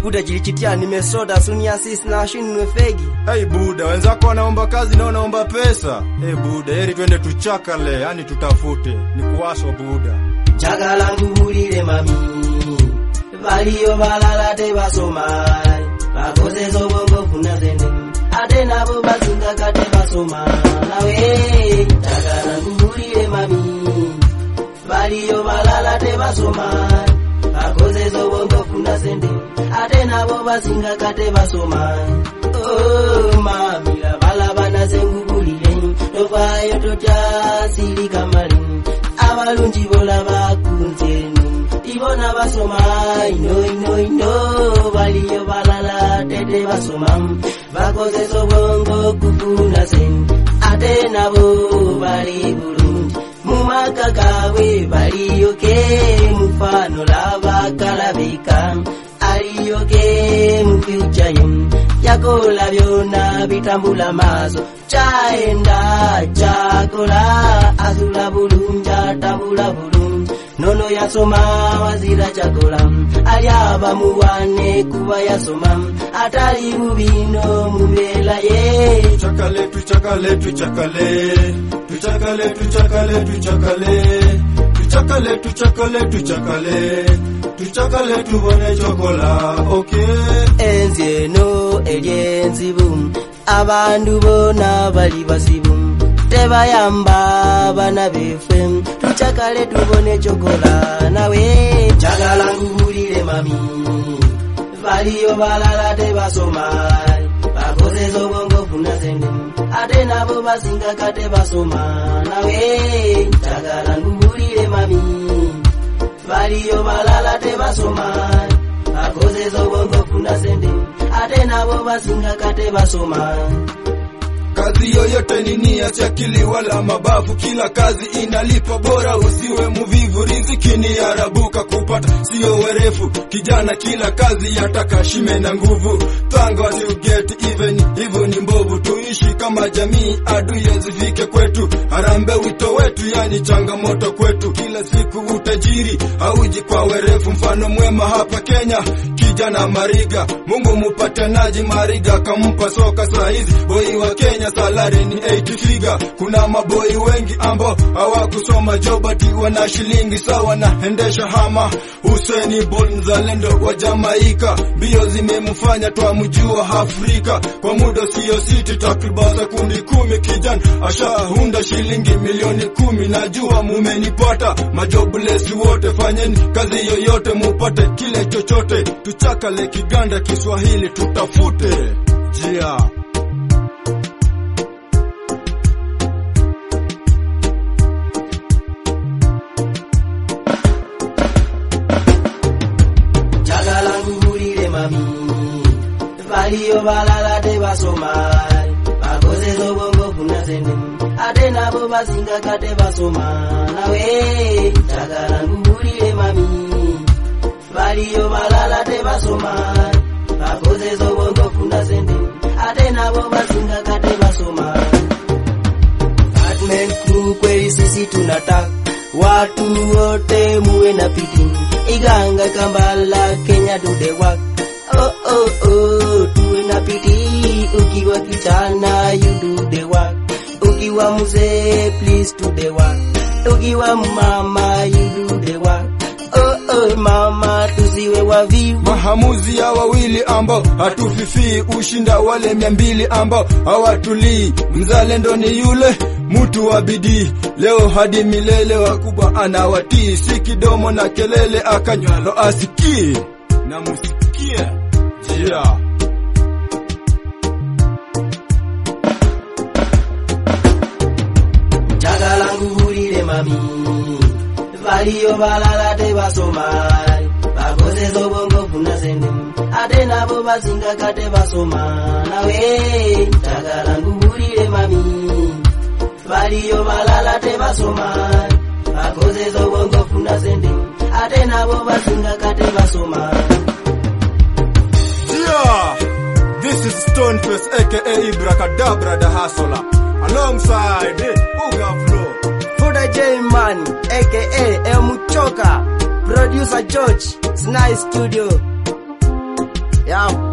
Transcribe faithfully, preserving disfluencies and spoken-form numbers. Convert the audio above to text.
Buda jilichitia nimesoda sunia sisi na shini nwefegi. Hey Buda, wenzako wanaomba kazi na wanaomba pesa. Hey Buda, heri twende tuchakale, yani tutafute. Ni kuwaswa Buda. Chakala nguhulile mami, Valiyo balala te basomai, Bakoze zobongo funa zende, Ate nabo basinga kate basoma. Nawe, chakala nguhulile mami, Valiyo balala te basomai, Bakoze zobongo funa zende, Ate nabo basinga kate basoma. Oh mami, la balabana zenguhulile, Tofayo tocha sili kamali, Abalunji bola bakunzenu, Ibona basoma, ino ino ino, Valiyo balala tete basoma, Bakoze sobongo kufuna sen, Ate nabo bali Burundi, Mumakakawe baliyo ke, Mufano lava kalabika, Aliyo ke mufiuchayin, Yakola vyona vitambula mazo, Chaenda chakola, Azula bulunja tambula bulunja, Nono yasoma wazira chakola, Aliaba muwane kuwa yasoma, Atali mubino mubela ye. Tuchakale, tuchakale, tuchakale, tuchakale, tuchakale, tuchakale, tuchakale, tuchakale, tuchakale, tuchakale tubone chokola, okay. Enzi no elienzi boom, Abandu bona bali basibu, Tebayamba bana befem, Tuchakale tubone chokola. Nawe, chakala nguhulile mami, Valiyo balala te basomai, Bakoze zobongo funa zende, Ate nabo basinga kate basoma. Nawe, chakala nguhulile mami, Valiyo balala te basomai, Bakoze zobongo funa zende, Ate nabo basinga kate basoma. Kazi yoyote ni nia chakili wala mabavu, kila kazi inalipa, bora usiwe muvivu, riziki ni arabuka kupata sio werefu, kijana kila kazi yataka shime na nguvu, thank God you get even, hivyo ni mbovu, tuishi kama jamii adui yazifike kwetu, harambe wito wetu yani changamoto kwetu, kila siku utajiri hauji kwa werefu, mfano mwema hapa Kenya, kijana Mariga, Mungu mupatanaji Mariga kampa soka saizi, boy wa Kenya salary ni eighty figure, kuna maboi wengi ambao hawakusoma jobati wana shilingi sawa na hendesha hama, Hussein Bolt mzalendo wa Jamaika, mbio zimemfanya twamjua Afrika, kwa muda sio siti takriban sekundi kumi, kijana ashahunda shilingi milioni kumi, najua mumenipata, majobless wote fanyeni kazi yoyote mupate kile chochote, tuchakale Kiganda Kiswahili tutafute jia. Valiyo balala te basomai, Bakoze zobongo funa zende, Ate nabo basinga kate basoma. Nawe, chakala nguhulile mami, Valiyo balala te basomai, Bakoze zobongo funa zende, Ate nabo basinga kate basoma. Batman crew kweli sisi tunataka watu wote muwe na pidi, Iganga Kambala Kenya do the work. Oh oh oh, tuwe na pidi, ukiwa kijana you do the work, ukiwa mzee please do the work, ukiwa mama you do the work. Oh oh mama tusiwe wavivu, mahamuzi ya wawili ambao hatufifii, ushinda wale mia mbili ambao hawatulii, mzalendo ni yule mtu wa bidii, leo hadi milele wakubwa anawatii, si kidomo na kelele akanywalo asikii, na musikie jia. Chakala nguhulile mami, Valiyo balala te basomai, Bakoze zobongo funa zende, Ate nabo basinga kate basoma. Nawe, chakala nguhulile mami, Valiyo balala te basomai, Bakoze zobongo funa zende, Ate nabo basinga kate basoma. Yeah, this is Stoneface aka Ibrakadabra the Hustler, alongside Uga Flow, Fuda J Man aka El Muchoka, Producer George, Snai Studio. Yao.